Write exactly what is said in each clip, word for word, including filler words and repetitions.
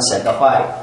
神的话语。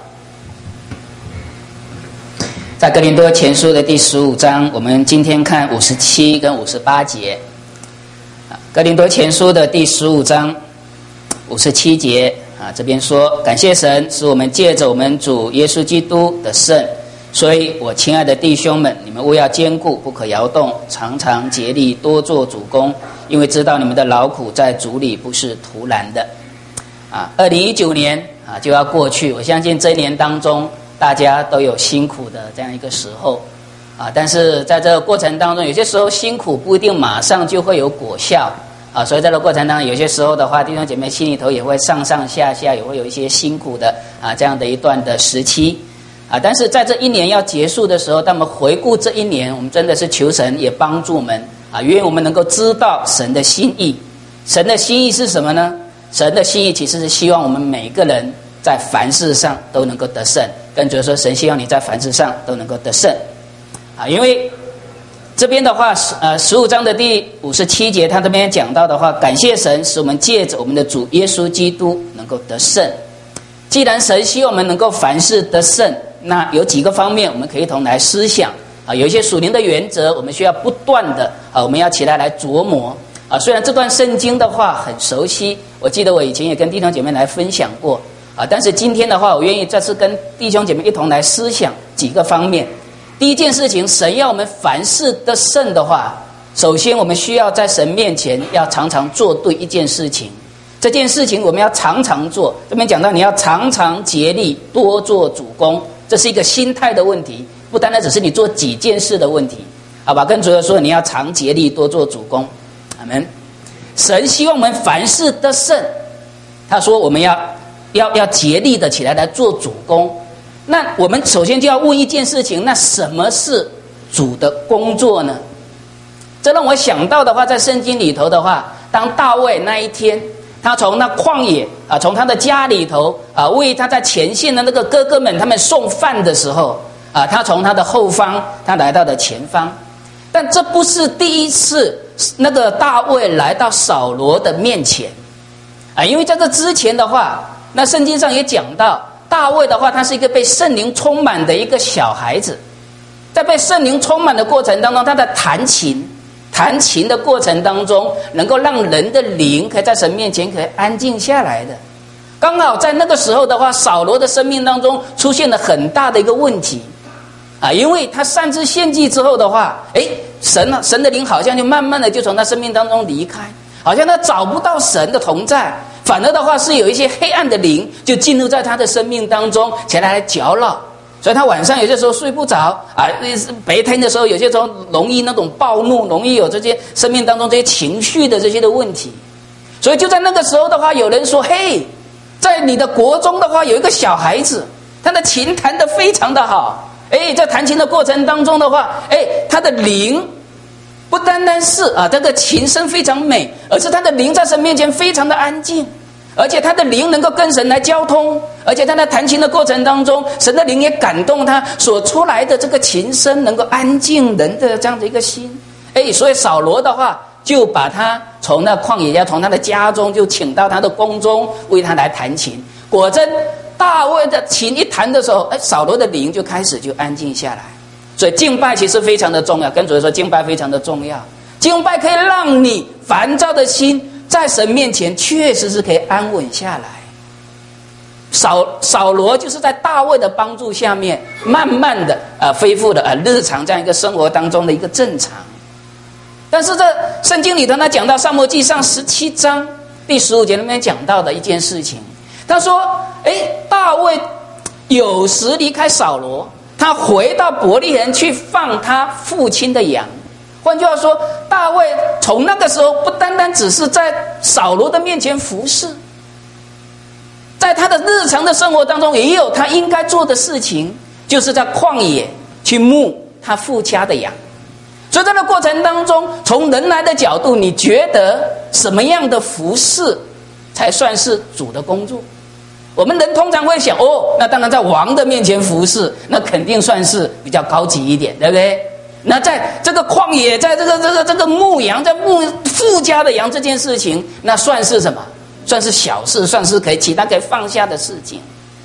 在哥林多前书的第十五章，我们今天看五十七跟五十八节。哥林多前书的第十五章五十七节啊，这边说：感谢神，使我们借着我们主耶稣基督的圣，所以我亲爱的弟兄们，你们务要坚固，不可摇动，常常竭力多做主工，因为知道你们的劳苦在主里不是徒然的。啊，二零一九年啊就要过去，我相信这一年当中，大家都有辛苦的这样一个时候，啊，但是在这个过程当中，有些时候辛苦不一定马上就会有果效，啊，所以在这个过程当中，有些时候的话，弟兄姐妹心里头也会上上下下，也会有一些辛苦的啊这样的一段的时期，啊，但是在这一年要结束的时候，当我们回顾这一年，我们真的是求神也帮助我们啊，愿我们能够知道神的心意。神的心意是什么呢？神的心意其实是希望我们每个人在凡事上都能够得胜，跟主说，神希望你在凡事上都能够得胜，啊，因为这边的话，呃，十五章的第五十七节，他这边讲到的话，感谢神，使我们借着我们的主耶稣基督能够得胜。既然神希望我们能够凡事得胜，那有几个方面我们可以一同来思想啊，有一些属灵的原则，我们需要不断的啊，我们要起来来琢磨啊。虽然这段圣经的话很熟悉，我记得我以前也跟弟兄姐妹来分享过啊，但是今天的话，我愿意再次跟弟兄姐妹一同来思想几个方面。第一件事情，神要我们凡事得胜的话，首先我们需要在神面前要常常做对一件事情。这件事情我们要常常做，这边讲到你要常常竭力多做主工，这是一个心态的问题，不单单只是你做几件事的问题，好吧？跟主耶稣说你要常竭力多做主工，阿们。神希望我们凡事得胜，他说我们要要要竭力的起来来做主工。那我们首先就要问一件事情，那什么是主的工作呢？这让我想到的话，在圣经里头的话，当大卫那一天他从那旷野啊，从他的家里头啊，为他在前线的那个哥哥们他们送饭的时候啊，他从他的后方他来到了前方，但这不是第一次那个大卫来到扫罗的面前啊，因为在这之前的话，那圣经上也讲到，大卫的话，他是一个被圣灵充满的一个小孩子，在被圣灵充满的过程当中，他在弹琴弹琴的过程当中，能够让人的灵可以在神面前可以安静下来的。刚好在那个时候的话，扫罗的生命当中出现了很大的一个问题啊，因为他擅自献祭之后的话，哎，神啊，神的灵好像就慢慢的就从他生命当中离开，好像他找不到神的同在，反而的话是有一些黑暗的灵就进入在他的生命当中前来搅扰，所以他晚上有些时候睡不着啊，白天的时候有些时候容易那种暴怒，容易有这些生命当中这些情绪的这些的问题。所以就在那个时候的话，有人说，嘿，在你的国中的话有一个小孩子，他的琴弹得非常的好，哎，在弹琴的过程当中的话，哎，他的灵不单单是啊这个琴声非常美，而是他的灵在神面前非常的安静，而且他的灵能够跟神来交通，而且他在弹琴的过程当中，神的灵也感动他所出来的这个琴声能够安静人的这样的一个心。哎，所以扫罗的话就把他从那旷野家，从他的家中就请到他的宫中为他来弹琴。果真大卫的琴一弹的时候，哎，扫罗的灵就开始就安静下来。所以敬拜其实非常的重要，跟主说敬拜非常的重要，敬拜可以让你烦躁的心在神面前确实是可以安稳下来。扫扫罗就是在大卫的帮助下面，慢慢的呃恢复了呃日常这样一个生活当中的一个正常。但是这圣经里头呢讲到撒母耳记上十七章第十五节那边讲到的一件事情，他说，哎，大卫有时离开扫罗，他回到伯利恒去放他父亲的羊。换句话说，大卫从那个时候不单单只是在扫罗的面前服侍，在他的日常的生活当中也有他应该做的事情，就是在旷野去牧他父家的羊。所以在这个过程当中，从人来的角度，你觉得什么样的服侍才算是主的工作？我们人通常会想，哦，那当然在王的面前服侍，那肯定算是比较高级一点，对不对？那在这个旷野，在这个这个这个牧羊，在牧富家的羊这件事情，那算是什么？算是小事，算是可以其他可以放下的事情。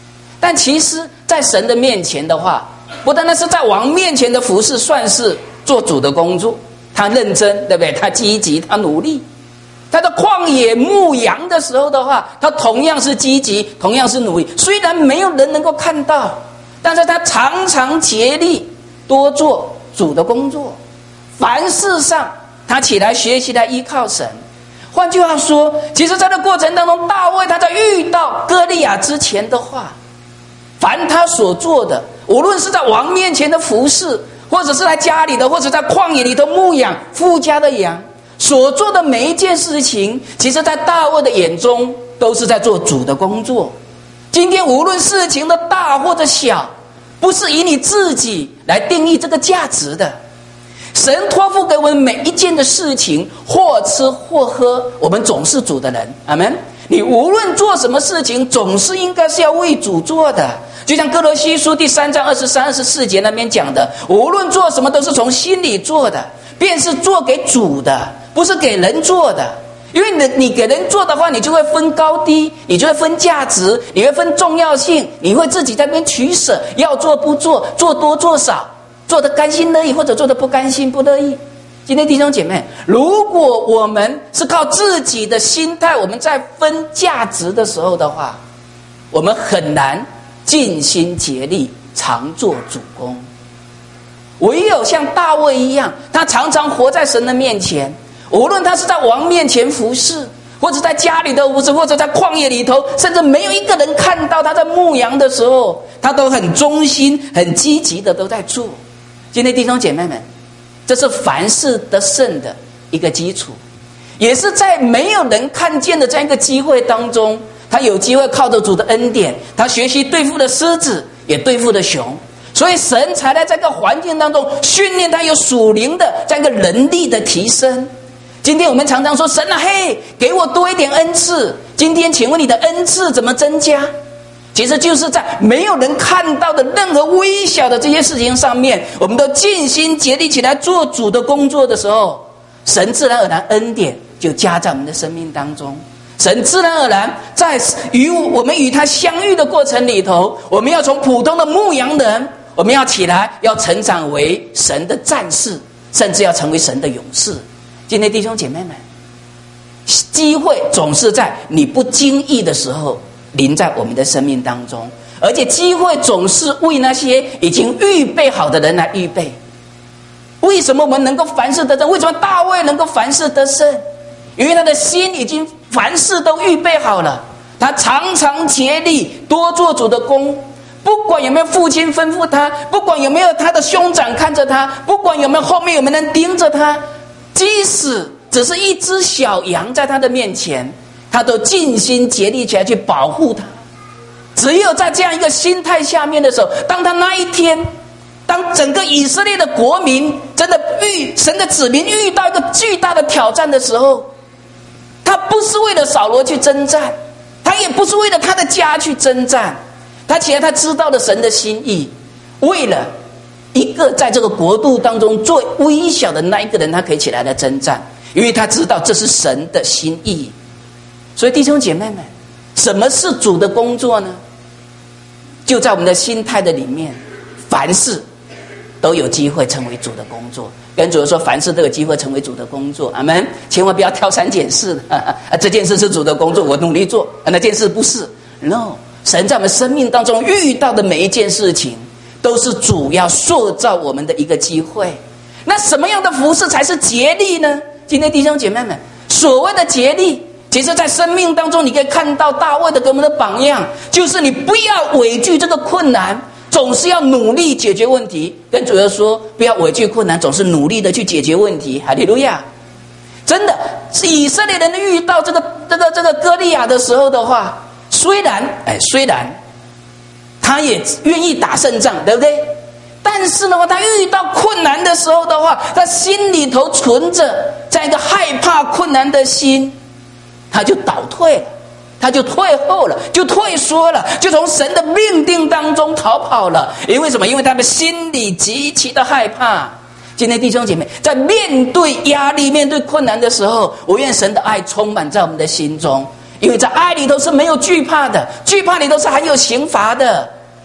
但其实在神的面前的话，不单单是在王面前的服侍算是做主的工作，他认真，对不对？他积极，他努力。他在旷野牧羊的时候的话，他同样是积极，同样是努力。虽然没有人能够看到，但是他常常竭力多做主的工作。凡事上他起来学习来依靠神。换句话说，其实在这过程当中，大卫他在遇到歌利亚之前的话，凡他所做的，无论是在王面前的服侍，或者是在家里的，或者在旷野里头牧养富家的羊，所做的每一件事情，其实在大卫的眼中都是在做主的工作。今天无论事情的大或者小，不是以你自己来定义这个价值的。神托付给我们每一件的事情，或吃或喝，我们总是主的人。阿们。你无论做什么事情，总是应该是要为主做的。就像哥罗西书第三章二十三、二十四节那边讲的，无论做什么都是从心里做的，便是做给主的，不是给人做的。因为你你给人做的话，你就会分高低，你就会分价值，你会分重要性，你会自己在那边取舍，要做不做，做多做少，做得甘心乐意，或者做得不甘心不乐意。今天弟兄姐妹，如果我们是靠自己的心态，我们在分价值的时候的话，我们很难尽心竭力常做主工。唯有像大卫一样，他常常活在神的面前，无论他是在王面前服侍，或者在家里的服侍，或者在旷野里头，甚至没有一个人看到他在牧羊的时候，他都很忠心很积极的都在做。今天弟兄姐妹们，这是凡事得胜的一个基础，也是在没有人看见的这样一个机会当中，他有机会靠着主的恩典，他学习对付了狮子，也对付了熊，所以神才在这个环境当中训练他有属灵的这样一个能力的提升。今天我们常常说，神啊，嘿，给我多一点恩赐。今天请问你的恩赐怎么增加？其实就是在没有人看到的任何微小的这些事情上面，我们都尽心竭力起来做主的工作的时候，神自然而然恩典就加在我们的生命当中。神自然而然在与我们与他相遇的过程里头，我们要从普通的牧羊人，我们要起来，要成长为神的战士，甚至要成为神的勇士。今天弟兄姐妹们，机会总是在你不经意的时候临在我们的生命当中，而且机会总是为那些已经预备好的人来预备。为什么我们能够凡事得胜？为什么大卫能够凡事得胜？因为他的心已经凡事都预备好了，他常常竭力多做主的工，不管有没有父亲吩咐他，不管有没有他的兄长看着他，不管有没有后面有没有人盯着他，即使只是一只小羊在他的面前，他都尽心竭力起来去保护他。只有在这样一个心态下面的时候，当他那一天，当整个以色列的国民真的遇神的子民遇到一个巨大的挑战的时候，他不是为了扫罗去征战，他也不是为了他的家去征战，他起来他知道了神的心意，为了一个在这个国度当中最微小的那一个人，他可以起来来征战，因为他知道这是神的心意。所以弟兄姐妹们，什么是主的工作呢？就在我们的心态的里面，凡事都有机会成为主的工作。跟主说，凡事都有机会成为主的工作。阿们。千万不要挑三拣四的，啊，这件事是主的工作，我努力做，啊，那件事不是。No， 神在我们生命当中遇到的每一件事情，都是主要塑造我们的一个机会。那什么样的服事才是竭力呢？今天弟兄姐妹们，所谓的竭力，其实在生命当中你可以看到大卫的给我们的榜样，就是你不要畏惧这个困难，总是要努力解决问题。跟主耶稣说，不要畏惧困难，总是努力的去解决问题。哈利路亚！真的，以色列人遇到这个这个这个歌利亚的时候的话，虽然哎虽然他也愿意打胜仗，对不对？但是呢，他遇到困难的时候的话，他心里头存着这样一个害怕困难的心，他就倒退了，他就退后了，就退缩了，就从神的命定当中逃跑了。因为什么？因为他们心里极其的害怕。今天弟兄姐妹，在面对压力、面对困难的时候，我愿神的爱充满在我们的心中，因为在爱里头是没有惧怕的，惧怕里头是含有刑罚的。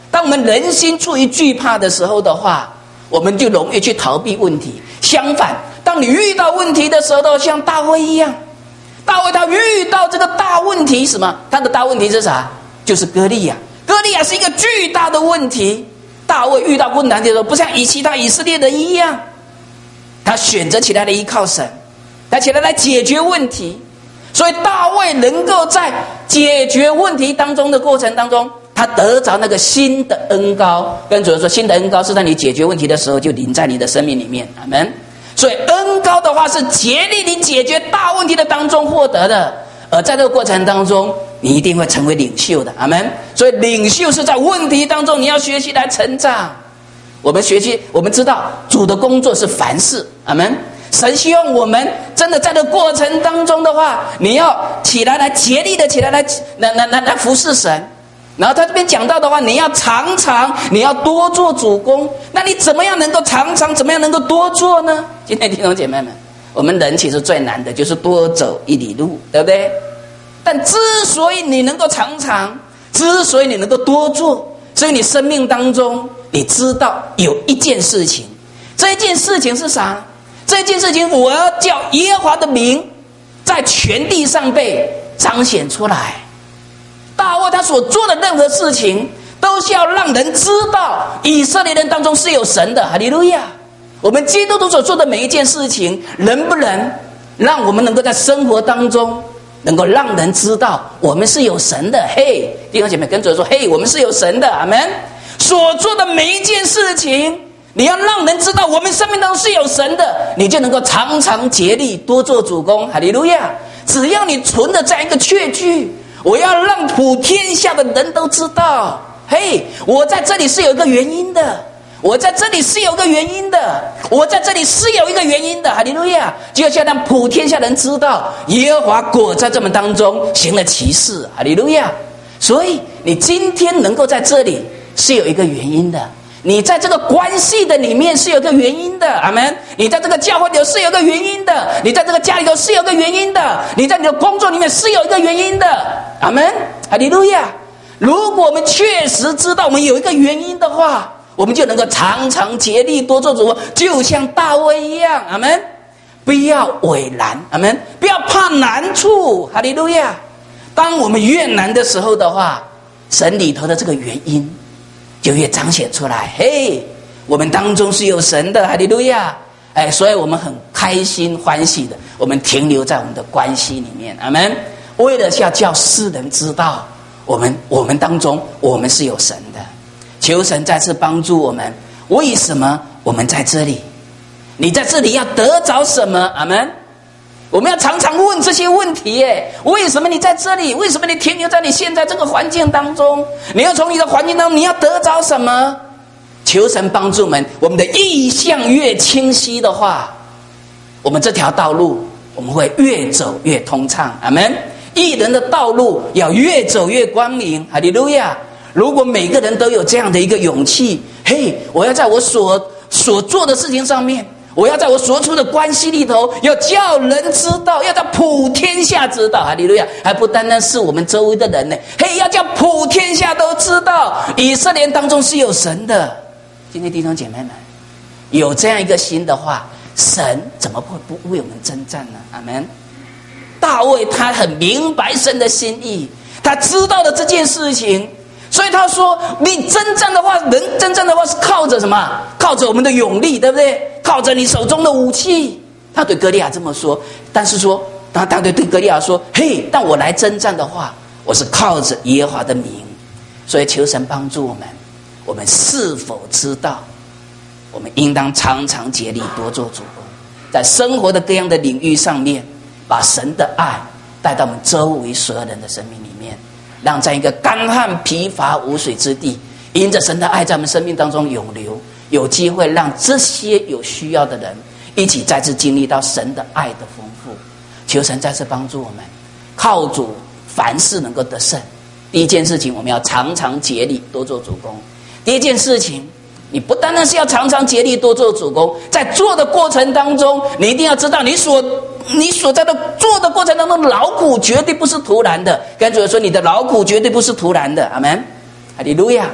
当我们人心处于惧怕的时候的话，我们就容易去逃避问题。相反，当你遇到问题的时候，都像大卫一样，大卫他遇到这个大问题，什么？他的大问题是啥？就是歌利亚。歌利亚是一个巨大的问题。大卫遇到困难的时候，不像以其他以色列人一样，他选择起来的依靠神，他起来来解决问题。所以大卫能够在解决问题当中的过程当中，他得着那个新的恩膏。跟主说，新的恩膏是在你解决问题的时候就临在你的生命里面。阿们。所以恩膏的话是竭力你解决大问题的当中获得的，而在这个过程当中你一定会成为领袖的。阿们。所以领袖是在问题当中你要学习来成长。我们学习，我们知道主的工作是凡事。阿们。神希望我们真的在这个过程当中的话，你要起来来竭力的起来来来来来来服侍神。然后他这边讲到的话，你要常常你要多做主工。那你怎么样能够常常怎么样能够多做呢？今天弟兄姐妹们，我们人其实最难的就是多走一里路，对不对？但之所以你能够常常，之所以你能够多做，所以你生命当中你知道有一件事情，这一件事情是啥？这件事情我要叫耶和华的名在全地上被彰显出来。大卫他所做的任何事情都是要让人知道以色列人当中是有神的。哈利路亚。我们基督徒所做的每一件事情，能不能让我们能够在生活当中能够让人知道我们是有神的？嘿，弟兄姐妹跟主说，嘿，我们是有神的。阿们。所做的每一件事情，你要让人知道我们生命当中是有神的，你就能够常常竭力多做主工。哈利路亚。只要你存着这样一个确据，我要让普天下的人都知道，嘿，我在这里是有一个原因的，我在这里是有一个原因的，我在这里是有一个原因的。哈利路亚。就要让普天下人知道耶和华果在这们当中行了奇事。哈利路亚。所以你今天能够在这里是有一个原因的，你在这个关系的里面是有个原因的。阿们。你在这个教会里头是有个原因的，你在这个家里头是有个原因的，你在你的工作里面是有一个原因的。阿们。哈利路亚。如果我们确实知道我们有一个原因的话，我们就能够常常竭力多做主，就像大卫一样。阿们。不要畏难。阿们。不要怕难处。哈利路亚。当我们越难的时候的话，神里头的这个原因就越彰显出来。嘿，我们当中是有神的。哈利路亚。哎，所以我们很开心欢喜的，我们停留在我们的关系里面。阿们。为了要叫世人知道我们我们当中我们是有神的，求神再次帮助我们。为什么我们在这里？你在这里要得着什么？阿们。我们要常常问这些问题。耶，为什么你在这里？为什么你停留在你现在这个环境当中？你要从你的环境当中你要得着什么？求神帮助我们，我们的意向越清晰的话，我们这条道路我们会越走越通畅。阿们。义人的道路要越走越光明。哈利路亚。如果每个人都有这样的一个勇气，嘿，我要在我所所做的事情上面，我要在我所处的关系里头，要叫人知道，要叫普天下知道。哈利路亚。还不单单是我们周围的人呢，嘿，要叫普天下都知道以色列当中是有神的。今天弟兄姐妹们有这样一个心的话，神怎么会不为我们征战呢？阿们。大卫他很明白神的心意，他知道了这件事情，所以他说你征战的话，人征战的话是靠着什么？靠着我们的勇力，对不对？靠着你手中的武器。他对歌利亚这么说，但是说他他对对歌利亚说，嘿，但我来征战的话，我是靠着耶和华的名。所以求神帮助我们，我们是否知道我们应当常常竭力多做主工，在生活的各样的领域上面，把神的爱带到我们周围所有人的生命里面，让在一个干旱疲乏无水之地，因着神的爱在我们生命当中涌流，有机会让这些有需要的人一起再次经历到神的爱的丰富。求神再次帮助我们，靠主凡事能够得胜。第一件事情，我们要常常竭力多做主工。第一件事情，你不单单是要常常竭力多做主工，在做的过程当中，你一定要知道你所你所在的做的过程当中，劳苦绝对不是徒然的。跟主说，你的劳苦绝对不是徒然的。阿们。哈利路亚。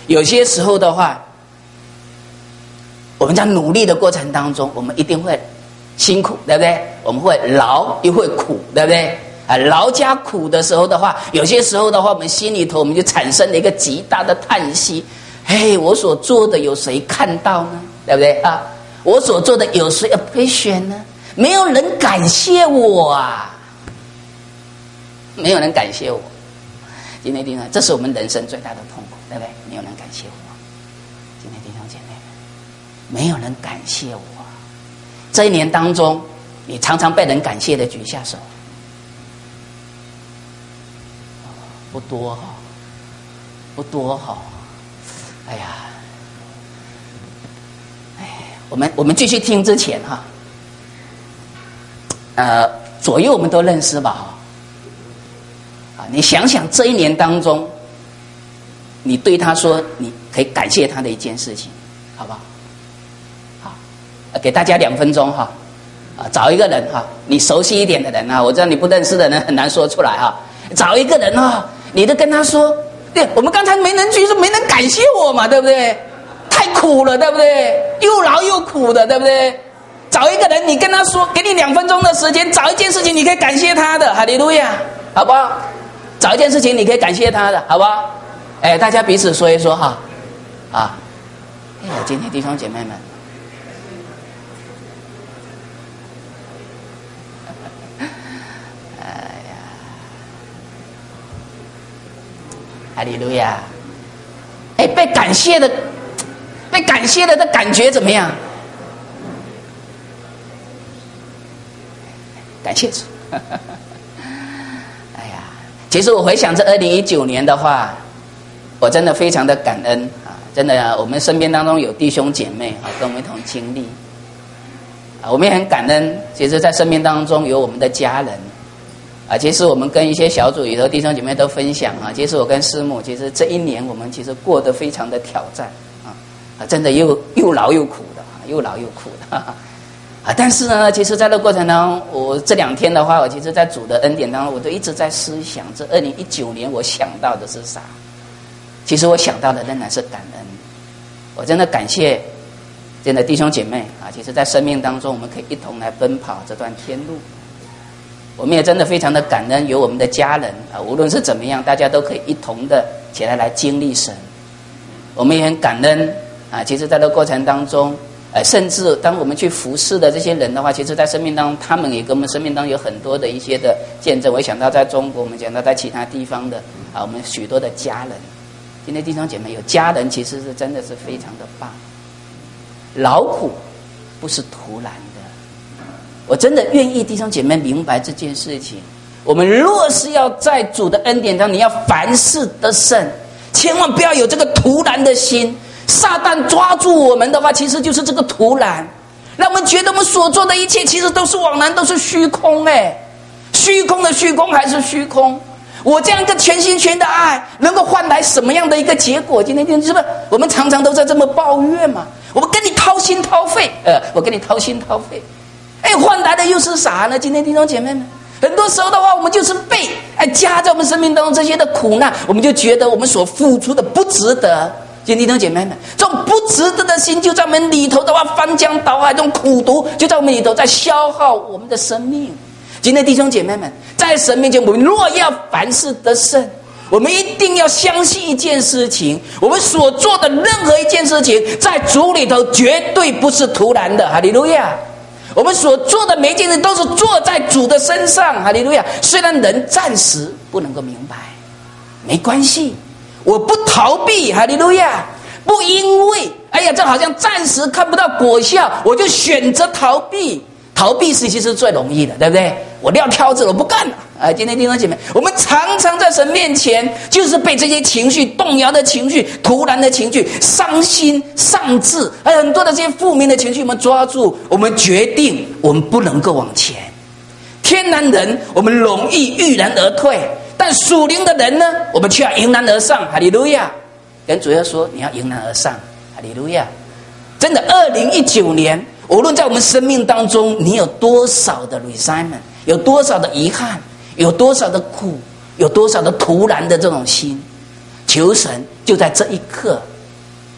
有些时候的话，我们在努力的过程当中，我们一定会辛苦，对不对？我们会劳又会苦，对不对？啊，劳加苦的时候的话，有些时候的话，我们心里头我们就产生了一个极大的叹息。嘿，我所做的有谁看到呢？对不对啊？我所做的有谁 appreciate 呢？没有人感谢我啊！没有人感谢我。今天弟兄，这是我们人生最大的痛苦，对不对？没有人感谢我。今天弟兄姐妹们，没有人感谢我。这一年当中，你常常被人感谢的，举下手。不多哈，不多哈。哎呀，哎，我们我们继续听之前哈，呃，左右我们都认识吧哈。啊，你想想这一年当中，你对他说你可以感谢他的一件事情，好不好？好，给大家两分钟哈，啊，找一个人哈，你熟悉一点的人啊，我知道你不认识的人很难说出来哈，找一个人哈，你都跟他说。对，我们刚才没人举手，没人感谢我嘛，对不对？太苦了，对不对？又劳又苦的，对不对？找一个人，你跟他说，给你两分钟的时间，找一件事情你可以感谢他的，哈利路亚，好不好？找一件事情你可以感谢他的，好不好？哎，大家彼此说一说哈，啊，哎呀，今天弟兄姐妹们，哈利路亚！哎，被感谢的，被感谢的的感觉怎么样？感谢主！哎呀，其实我回想这二零一九年的话，我真的非常的感恩啊！真的啊，我们身边当中有弟兄姐妹啊，跟我们一同经历啊，我们也很感恩。其实，在生命当中有我们的家人。啊，其实我们跟一些小组里头弟兄姐妹都分享啊，其实我跟师母，其实这一年我们其实过得非常的挑战啊，啊，真的又又劳又苦的，又劳又苦的啊。但是呢，其实在这个过程当中，我这两天的话，我其实在主的恩典当中，我都一直在思想，这二零一九年我想到的是啥？其实我想到的仍然是感恩。我真的感谢真的弟兄姐妹啊，其实在生命当中，我们可以一同来奔跑这段天路。我们也真的非常的感恩，有我们的家人啊，无论是怎么样，大家都可以一同的起来来经历神。我们也很感恩啊，其实在这个过程当中，呃，甚至当我们去服侍的这些人的话，其实在生命当中，他们也跟我们生命当中有很多的一些的见证。我想到在中国，我们讲到在其他地方的啊，我们许多的家人，今天弟兄姐妹有家人，其实是真的是非常的棒。劳苦不是徒然的。我真的愿意弟兄姐妹明白这件事情。我们若是要在主的恩典上，你要凡事得胜，千万不要有这个徒然的心。撒旦抓住我们的话，其实就是这个徒然，让我们觉得我们所做的一切其实都是枉然，都是虚空。哎，虚空的虚空还是虚空。我这样一个全心全的爱，能够换来什么样的一个结果？今天是不是我们常常都在这么抱怨嘛？我们跟你掏心掏肺，呃，我跟你掏心掏肺。哎，换来的又是啥呢？今天弟兄姐妹们，很多时候的话，我们就是被哎加在我们生命当中这些的苦难，我们就觉得我们所付出的不值得。今天弟兄姐妹们，这种不值得的心就在我们里头的话翻江倒海，这种苦毒就在我们里头在消耗我们的生命。今天弟兄姐妹们，在神面前，我们若要凡事得胜，我们一定要相信一件事情，我们所做的任何一件事情，在主里头绝对不是徒然的。哈利路亚！我们所做的每一件事都是做在主的身上。哈利路亚！虽然人暂时不能够明白，没关系，我不逃避。哈利路亚！不因为哎呀，这好像暂时看不到果效，我就选择逃避。逃避是其实最容易的，对不对？我撂挑子，我不干了。啊，今天弟兄姐妹，我们常常在神面前，就是被这些情绪、动摇的情绪、突然的情绪、伤心、丧志，还有很多的这些负面的情绪，我们抓住，我们决定我们不能够往前。天然人，我们容易郁然而退；但属灵的人呢，我们却要迎难而上。哈利路亚！跟主耶稣说，你要迎难而上。哈利路亚！真的，二零一九年。无论在我们生命当中，你有多少的 resentment， 有多少的遗憾，有多少的苦，有多少的突然的这种心，求神就在这一刻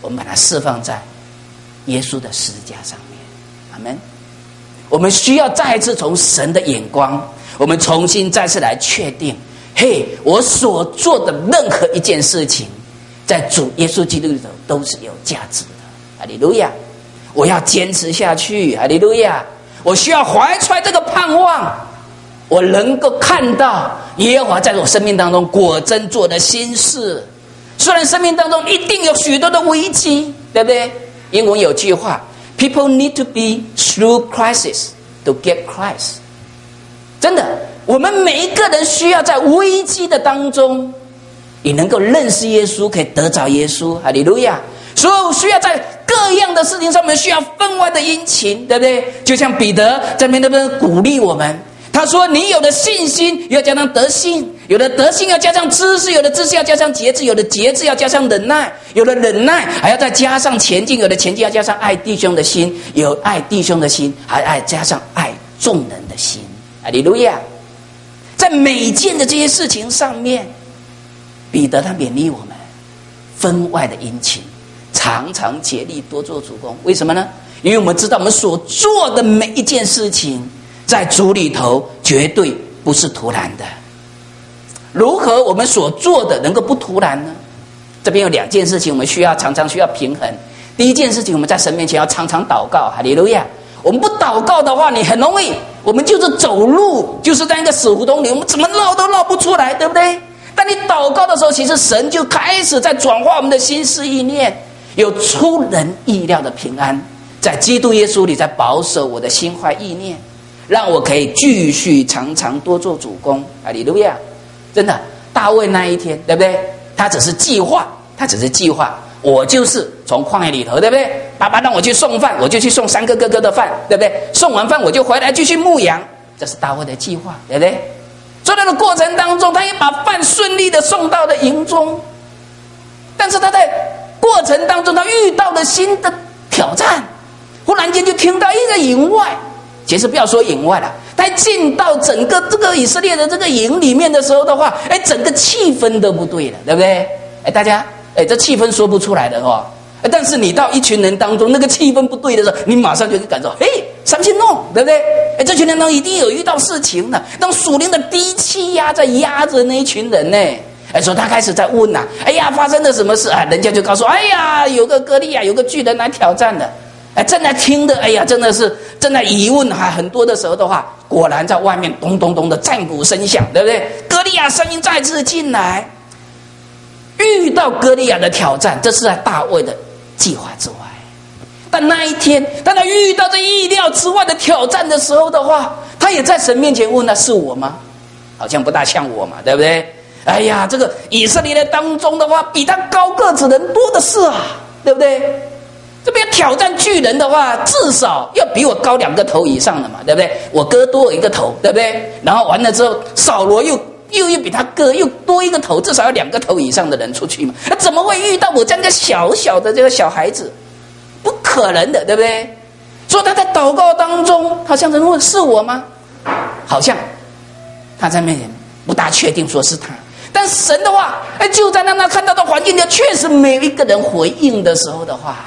我们把它释放在耶稣的十字架上面。阿们。我们需要再一次从神的眼光，我们重新再次来确定，嘿，我所做的任何一件事情，在主耶稣基督里头都是有价值的。哈利路亚！我要坚持下去。哈利路亚！我需要怀揣这个盼望，我能够看到耶和华在我生命当中果真做的新事。虽然生命当中一定有许多的危机，对不对？英文有句话 ，People need to be through crisis to get Christ。真的，我们每一个人需要在危机的当中，也能够认识耶稣，可以得着耶稣。哈利路亚！所以我需要在各样的事情上面需要分外的殷勤，对不对？就像彼得在那边鼓励我们，他说：“你有的信心要加上德性，有的德性要加上知识，有的知识要加上节制，有的节制要加上忍耐，有的忍耐还要再加上前进，有的前进要加上爱弟兄的心，有爱弟兄的心，还爱加上爱众人的心。”哈利路亚！在每件的这些事情上面，彼得他勉励我们分外的殷勤，常常竭力多做主工。为什么呢？因为我们知道我们所做的每一件事情在主里头绝对不是突然的。如何我们所做的能够不突然呢？这边有两件事情我们需要常常需要平衡。第一件事情，我们在神面前要常常祷告。哈利路亚！我们不祷告的话，你很容易，我们就是走路就是在一个死胡同里，我们怎么绕都绕不出来，对不对？当你祷告的时候，其实神就开始在转化我们的心思意念，有出人意料的平安，在基督耶稣里，在保守我的心怀意念，让我可以继续常常多做主工。哈利路亚！真的，大卫那一天，对不对？他只是计划，他只是计划，我就是从旷野里头，对不对？爸爸让我去送饭，我就去送三个哥哥的饭，对不对？送完饭我就回来继续牧羊，这是大卫的计划，对不对？在那个过程当中，他也把饭顺利的送到了营中，但是他在过程当中，他遇到了新的挑战。忽然间就听到一个营外，其实不要说营外了，他进到整个这个以色列的这个营里面的时候的话，哎，整个气氛都不对了，对不对？哎，大家，哎，这气氛说不出来的哦。但是你到一群人当中，那个气氛不对的时候，你马上就会感受，嘿，something wrong，对不对？哎，这群人当中一定有遇到事情的，当属灵的低气压在压着那一群人呢。哎，说他开始在问呐、啊，哎呀，发生了什么事啊？人家就告诉，哎呀，有个歌利亚，有个巨人来挑战的。哎，正在听的，哎呀，真的是正在疑问哈、啊，很多的时候的话，果然在外面咚咚咚的战鼓声响，对不对？歌利亚声音再次进来，遇到歌利亚的挑战，这是在大卫的计划之外。但那一天，当他遇到这意料之外的挑战的时候的话，他也在神面前问：那是我吗？好像不大像我嘛，对不对？哎呀，这个以色列的当中的话，比他高个子人多的是啊，对不对？这边挑战巨人的话，至少要比我高两个头以上的嘛，对不对？我哥多我一个头，对不对？然后完了之后，扫罗又又又比他哥又多一个头，至少要两个头以上的人出去嘛。那怎么会遇到我这样一个小小的这个小孩子？不可能的，对不对？所以他在祷告当中，好像人问是我吗？好像他在面前不大确定说是他。但神的话，哎，就在让他看到的环境里，确实没有一个人回应的时候的话，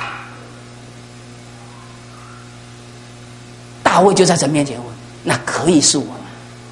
大卫就在神面前问：那可以是我吗？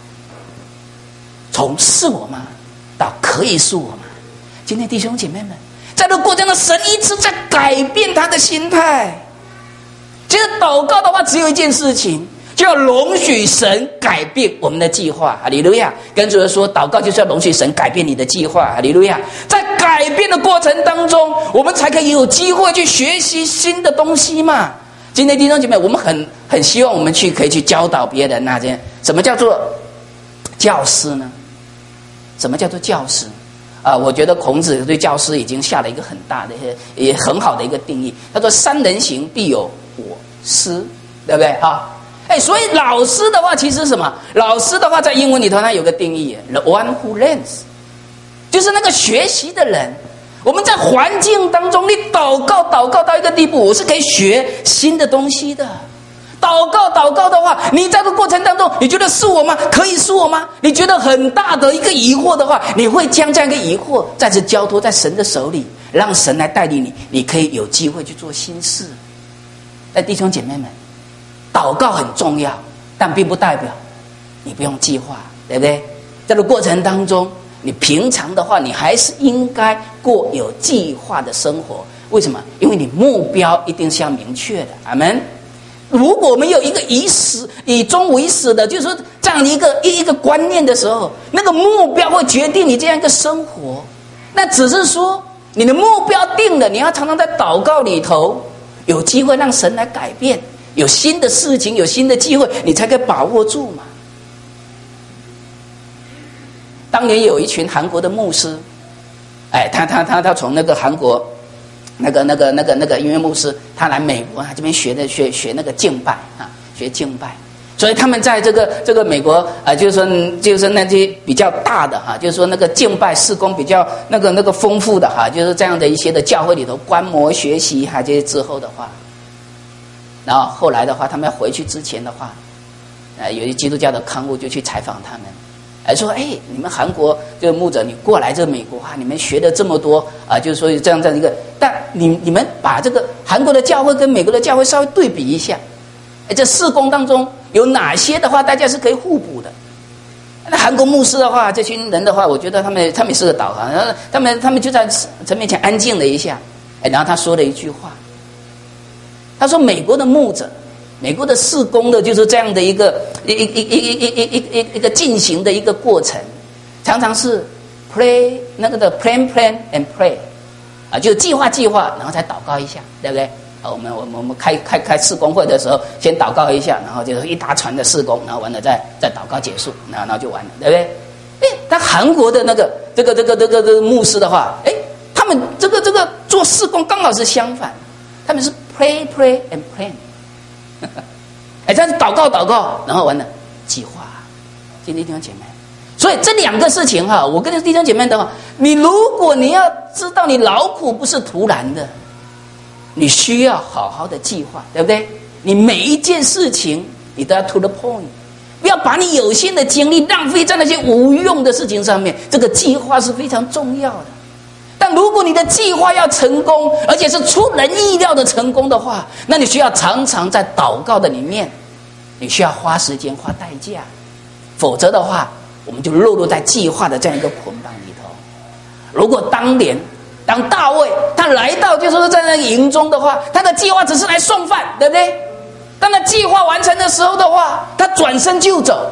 从是我吗到可以是我吗？今天弟兄姐妹们，在这过程中，神一直在改变他的心态。其实祷告的话，只有一件事情，就要容许神改变我们的计划。哈利路亚！跟主说，祷告就是要容许神改变你的计划。哈利路亚！在改变的过程当中，我们才可以有机会去学习新的东西嘛。今天弟兄姐妹，我们很很希望我们去可以去教导别人啊，这样什么叫做教师呢？什么叫做教师？啊、呃，我觉得孔子对教师已经下了一个很大的、也很好的一个定义。他说：“三人行，必有我师，对不对啊？”哎，所以老师的话，其实什么？老师的话，在英文里头，它有个定义 ：the one who learns， 就是那个学习的人。我们在环境当中，你祷告祷告到一个地步，我是可以学新的东西的。祷告祷告的话，你在这个过程当中，你觉得是我吗？可以是我吗？你觉得很大的一个疑惑的话，你会将这样一个疑惑再次交托在神的手里， 让神来带领你，你可以有机会去做新事。但弟兄姐妹们，祷告很重要，但并不代表你不用计划，对不对？在这个过程当中，你平常的话，你还是应该过有计划的生活。为什么？因为你目标一定是要明确的。阿们。如果我们有一个以死以终为始的，就是说这样的一个一个观念的时候，那个目标会决定你这样一个生活。那只是说你的目标定了，你要常常在祷告里头有机会让神来改变，有新的事情，有新的机会，你才可以把握住嘛。当年有一群韩国的牧师，哎，他他他他从那个韩国。那个、那个、那个、那个音乐牧师，他来美国，他这边学的学学那个敬拜啊，学敬拜，所以他们在这个这个美国啊、呃，就是说就是那些比较大的哈、啊，就是说那个敬拜事工比较那个那个丰富的哈、啊，就是这样的一些的教会里头观摩学习哈、啊，这些之后的话，然后后来的话，他们要回去之前的话，呃，有些基督教的刊物就去采访他们。还说，哎，你们韩国这个牧者，你过来这美国啊，你们学的这么多啊，就是说这样这样一个，但你你们把这个韩国的教会跟美国的教会稍微对比一下，哎，这事工当中有哪些的话，大家是可以互补的。那韩国牧师的话，这群人的话，我觉得他们他们是个导航，然后他们他们就在神面前安静了一下，哎，然后他说了一句话，他说美国的牧者。美国的事工的就是这样的一个一一一一一一一一一个进行的一个过程，常常是 pray 那个的 plan plan and pray 啊，就计划计划，然后再祷告一下，对不对？啊，我们我们我们开开开事工会的时候，先祷告一下，然后就是一大船的事工，然后完了再再祷告结束，然后然后就完了，对不对？哎，但韩国的那个这个这个这个这个牧师的话，哎，他们这个这个做事工刚好是相反，他们是 pray pray and plan。哎，这样祷告祷告，然后完了计划。今天弟兄姐妹，所以这两个事情哈，我跟弟兄姐妹的话，你如果你要知道你劳苦不是徒然的，你需要好好的计划，对不对？你每一件事情你都要 to the point， 不要把你有限的精力浪费在那些无用的事情上面。这个计划是非常重要的。但如果你的计划要成功，而且是出人意料的成功的话，那你需要常常在祷告的里面，你需要花时间花代价，否则的话我们就落入在计划的这样一个捆绑里头。如果当年当大卫他来到就是说在那个营中的话，他的计划只是来送饭，对不对？当他计划完成的时候的话，他转身就走，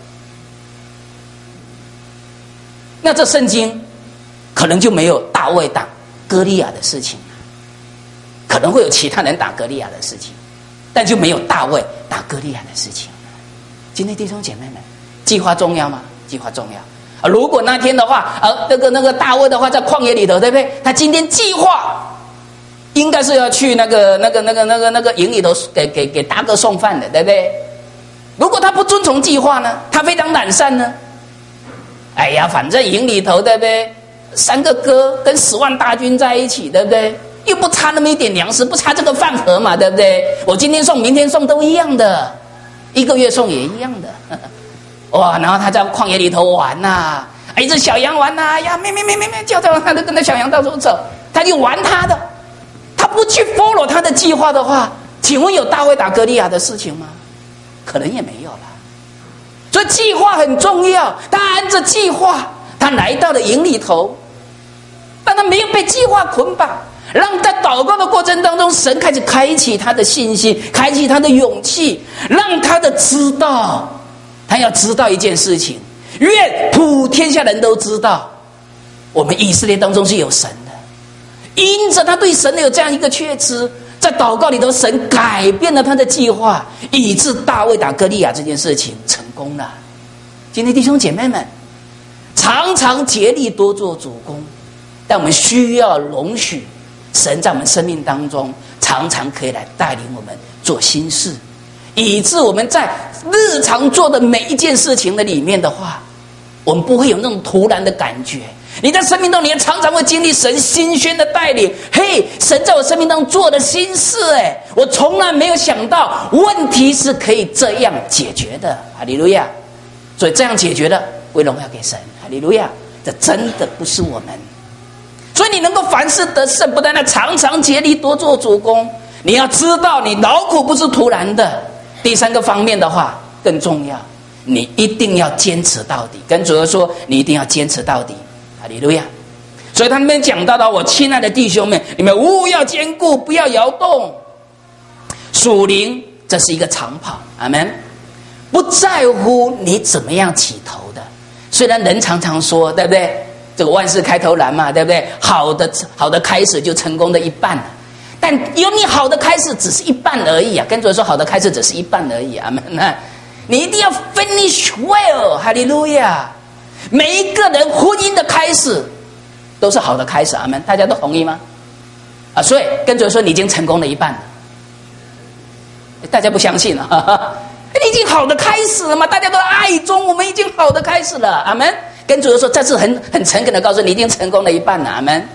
那这圣经可能就没有大卫打歌利亚的事情，可能会有其他人打歌利亚的事情，但就没有大卫打歌利亚的事情。今天弟兄姐妹们，计划重要吗？计划重要啊！如果那天的话，呃，那个那个大卫的话在旷野里头，对不对？他今天计划应该是要去那个那个那个那个那个营里头给给给大哥送饭的，对不对？如果他不遵从计划呢？他非常懒散呢？哎呀，反正营里头，对不对？三个哥跟十万大军在一起，对不对？又不差那么一点粮食，不差这个饭盒嘛，对不对？我今天送，明天送都一样的，一个月送也一样的。哇！然后他在旷野里头玩呐、啊，哎，一只小羊玩呐、啊，呀，咩咩咩咩咩叫着，他就跟着小羊到处走，他就玩他的。他不去 follow 他的计划的话，请问有大卫打歌利亚的事情吗？可能也没有了。所以计划很重要，他按着计划，他来到了营里头，但他没有被计划捆绑，让在祷告的过程当中，神开始开启他的信心，开启他的勇气，让他的知道，他要知道一件事情，愿普天下人都知道，我们以色列当中是有神的。因着他对神有这样一个确知，在祷告里头，神改变了他的计划，以致大卫打歌利亚这件事情成功了。今天弟兄姐妹们，常常竭力多做主工，但我们需要容许神在我们生命当中常常可以来带领我们做新事，以致我们在日常做的每一件事情的里面的话，我们不会有那种突然的感觉。你在生命中，你也常常会经历神新鲜的带领。嘿，神在我生命当中做的新事，哎，我从来没有想到，问题是可以这样解决的。哈利路亚！所以这样解决的，归荣耀给神。哈利路亚！这真的不是我们， 所以你能够凡事得胜，不但要常常竭力多做主工，你要知道你劳苦不是突然的。第三个方面的话更重要，你一定要坚持到底。跟主耶稣说，你一定要坚持到底。哈利路亚。所以他们讲到了，我亲爱的弟兄们，你们务要坚固，不要摇动。属灵这是一个长跑，阿们。不在乎你怎么样起头的，虽然人常常说，对不对？这个万事开头难嘛，对不对？好的好的开始就成功的一半，但有你好的开始只是一半而已啊！跟主说，好的开始只是一半而已，阿们。你一定要 finish well， 哈利路亚！每一个人婚姻的开始都是好的开始，阿们。大家都同意吗？啊，所以跟主说，你已经成功了一半了。大家不相信啊？哈哈，你已经好的开始了嘛？大家都爱中，我们已经好的开始了，阿们。跟主说，这次很很诚恳的告诉你，已经成功了一半了，阿们。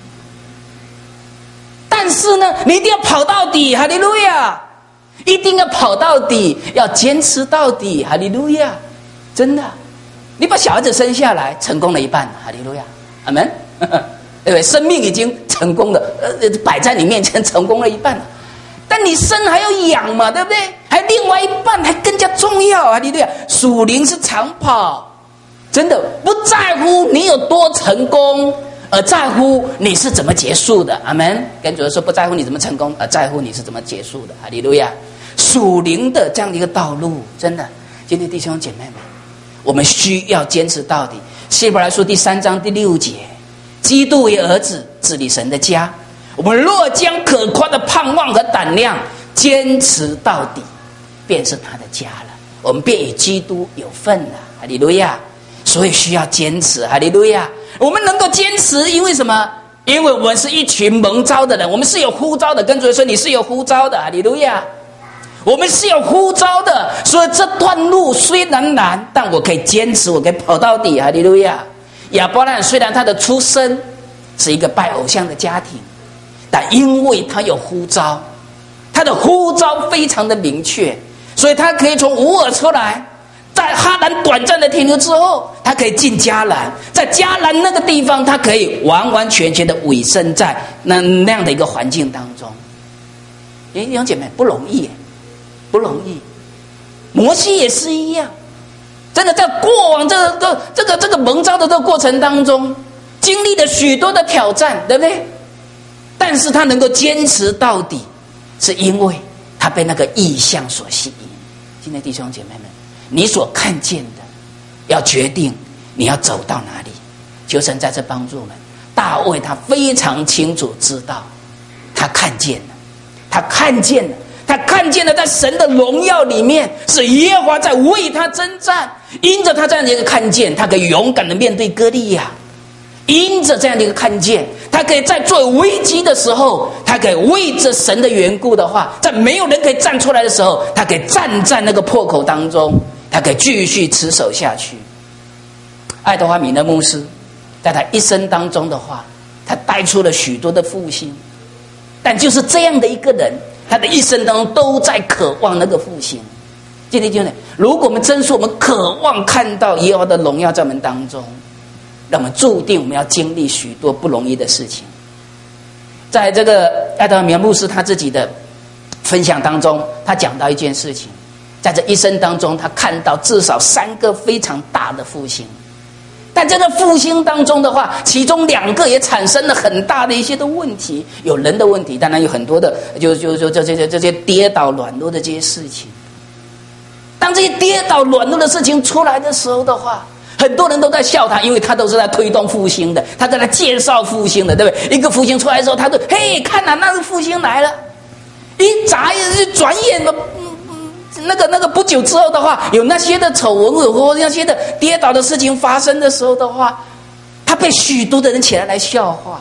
但是呢，你一定要跑到底，哈利路亚！一定要跑到底，要坚持到底，哈利路亚！真的，你把小孩子生下来，成功了一半，哈利路亚，阿们。对不对？生命已经成功了，呃，摆在你面前，成功了一半了。但你生还要养嘛，对不对？还另外一半还更加重要，哈利路亚！属灵是长跑。真的不在乎你有多成功，而在乎你是怎么结束的，阿们。跟主说，不在乎你怎么成功，而在乎你是怎么结束的，哈利路亚。属灵的这样的一个道路，真的，今天弟兄姐妹们，我们需要坚持到底。希伯来书第三章第六节，基督为儿子治理神的家，我们若将可夸的盼望和胆量坚持到底，便是他的家了，我们便与基督有份了，哈利路亚。所以需要坚持，哈利路亚！我们能够坚持，因为什么？因为我们是一群蒙召的人，我们是有呼召的。跟主说，你是有呼召的，哈利路亚！我们是有呼召的，所以这段路虽然难，但我可以坚持，我可以跑到底，哈利路亚！亚伯拉罕虽然他的出身是一个拜偶像的家庭，但因为他有呼召，他的呼召非常的明确，所以他可以从乌尔出来。在哈兰短暂的停留之后，他可以进迦兰，在迦兰那个地方，他可以完完全全的委身在那那样的一个环境当中。弟兄姐妹，不容易，不容易。摩西也是一样，真的在过往这个这个这个蒙召的这个过程当中，经历了许多的挑战，对不对？但是他能够坚持到底，是因为他被那个意象所吸引。今天弟兄姐妹们，你所看见的，要决定你要走到哪里。求神在这帮助我们。大卫他非常清楚知道，他看见了，他看见了，他看见了，在神的荣耀里面，是耶和华在为他征战。因着他这样的一个看见，他可以勇敢的面对歌利亚。因着这样的一个看见，他可以在最危机的时候，他可以为着神的缘故的话，在没有人可以站出来的时候，他可以站在那个破口当中，他可以继续持守下去。爱德华米勒牧师在他一生当中的话，他带出了许多的复兴，但就是这样的一个人，他的一生当中都在渴望那个复兴。今天就是如果我们真是我们渴望看到耶和华的荣耀在我们当中，那么注定我们要经历许多不容易的事情。在这个爱德华米勒牧师他自己的分享当中，他讲到一件事情，在这一生当中他看到至少三个非常大的复兴，但这个复兴当中的话，其中两个也产生了很大的一些的问题，有人的问题，当然有很多的就就就这些这些跌倒软弱的这些事情。当这些跌倒软弱的事情出来的时候的话，很多人都在笑他，因为他都是在推动复兴的，他在那介绍复兴的，对不对？一个复兴出来的时候，他就嘿，看啊，那个复兴来了。一眨眼，转眼了，那个那个不久之后的话，有那些的丑闻或那些的跌倒的事情发生的时候的话，他被许多的人起来来笑话。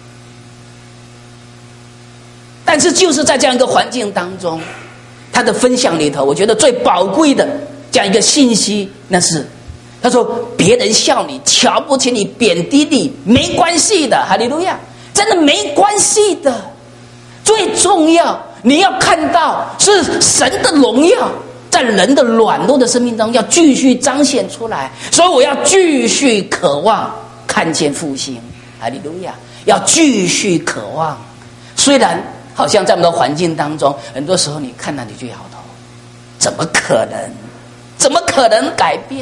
但是就是在这样一个环境当中，他的分享里头，我觉得最宝贵的这样一个信息，那是他说别人笑你、瞧不起你、贬低你没关系的，哈利路亚，真的没关系的。最重要你要看到是神的荣耀在人的软弱的生命中要继续彰显出来，所以我要继续渴望看见复兴，哈利路亚。 要继续渴望。虽然好像在我们的环境当中，很多时候你看到你就摇头，怎么可能？怎么可能改变？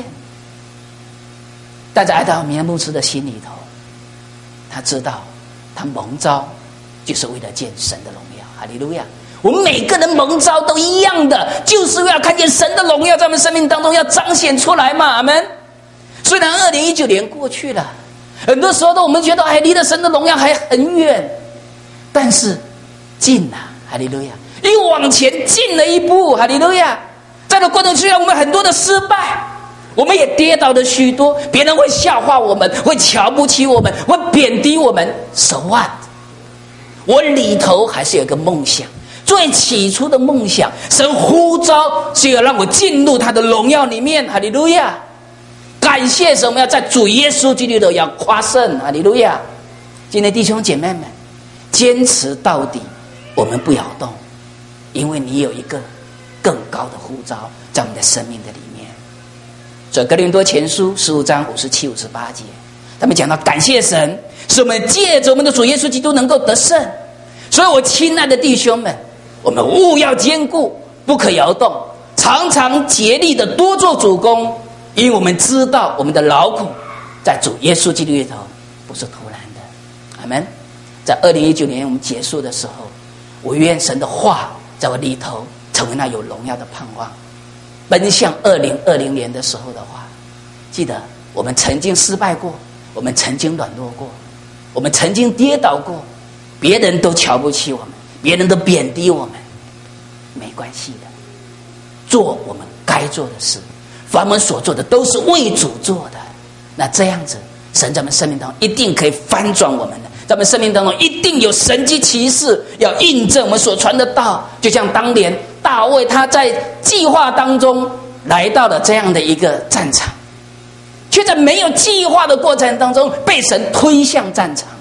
但在爱达米安牧师的心里头，他知道他蒙召就是为了见神的荣耀。哈利路亚！我们每个人蒙召都一样的，就是为了看见神的荣耀在我们生命当中要彰显出来嘛。阿们。虽然二零一九年过去了，很多时候我们觉得还离了神的荣耀还很远，但是近了。哈利路亚！又往前进了一步。哈利路亚！在这过程虽然我们很多的失败，我们也跌倒了许多，别人会笑话我们，会瞧不起我们，会贬低我们。So what？ 我里头还是有一个梦想，最起初的梦想，神呼召是要让我进入他的荣耀里面。哈利路亚！感谢神，我们要在主耶稣基督里头要夸胜。哈利路亚！今天弟兄姐妹们，坚持到底，我们不摇动，因为你有一个更高的呼召在我们的生命的里面。所以哥林多前书十五章五十七、五十八节，他们讲到感谢神，使我们借着我们的主耶稣基督能够得胜。所以我亲爱的弟兄们，我们务要坚固，不可摇动，常常竭力的多做主工，因为我们知道我们的劳苦在主耶稣基督里头不是突然的。阿们。在二零一九年我们结束的时候，我愿神的话在我里头成为那有荣耀的盼望，奔向二零二零年的时候的话，记得我们曾经失败过，我们曾经软弱过，我们曾经跌倒过，别人都瞧不起我们，别人都贬低我们，没关系的，做我们该做的事，凡我们所做的都是为主做的。那这样子，神在我们生命当中一定可以翻转我们的，在我们生命当中一定有神迹奇事要印证我们所传的道。就像当年大卫他在计划当中来到了这样的一个战场，却在没有计划的过程当中被神推向战场。